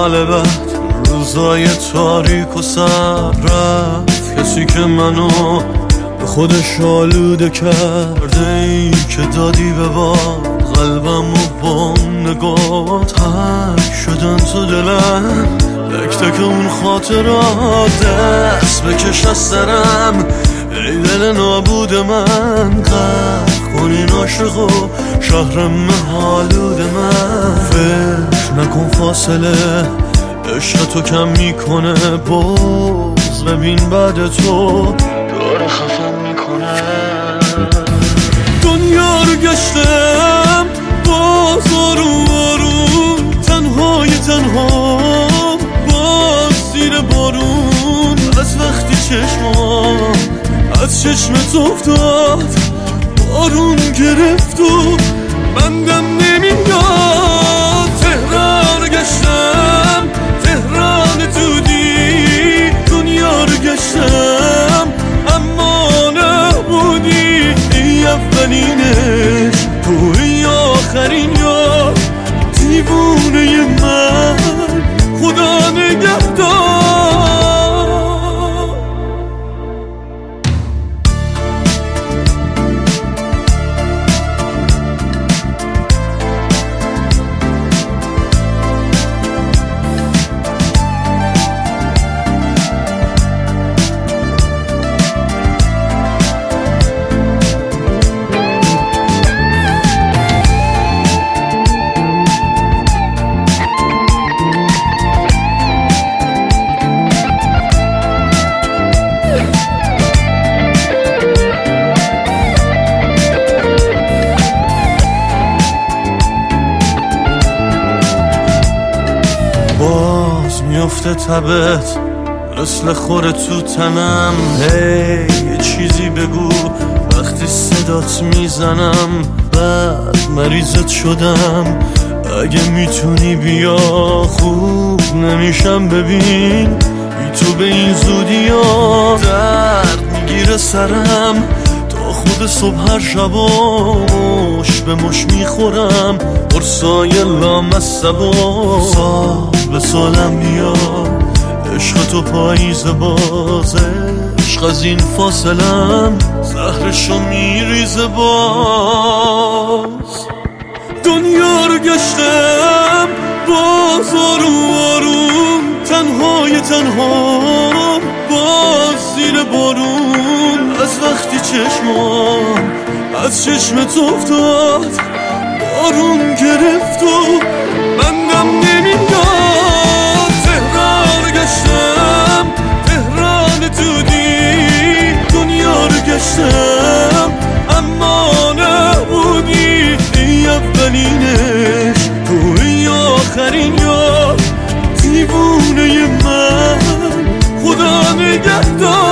سال بعد روزای تاریک و سر رفت کسی که منو به خودش آلوده کرده، ای که دادی به باد قلبم و با نگات حک شدن تو دلم. تک تک اون خاطرات دست بکش از سرم، ای دل نابود من غرق کن این عاشق و شهرم حالود من. فکر نکن فاصله عشق تو کم میکنه، بغض ببین بعد تو داره خفم میکنه. دنیا رو گشتم باز آروم آروم، تنهای تنها باز زیر بارون. از وقتی چشمام از چشمت افتاد بارون گرفت و بندم نمیاد. تهران گشتم تهران دودی، دنیا رو گشتم اما نبودی. ای اولینش تو ای آخرین یا دیوونه من، خدا نگهدار. باز میفته تبت مثل خوره تو تنم. هی یه چیزی بگو وقتی صدات میزنم، بعد مریضت شدم. اگه میتونی بیا خوب نمیشم، ببین بی تو به این زودی ها درد میگیره سرم. تا خود صبح هر شبا مش به مش میخورم، قرصای لامصبا سال به سالم بیا. عشق تو پاییز بازه، عشق از این فاصلم زهرشو میریزه باز. دنیا رو گشتم باز آروم آروم، تنهای تنها باز زیر بارون. از وقتی چشمام از چشمت افتاد بارون گرفت و بندم نمیاد. تهران گشتم تهران دودی، دنیا رو گشتم اما نبودی. ای اولینش تو ای آخرین یا دیوونه من، خدا نگهدار.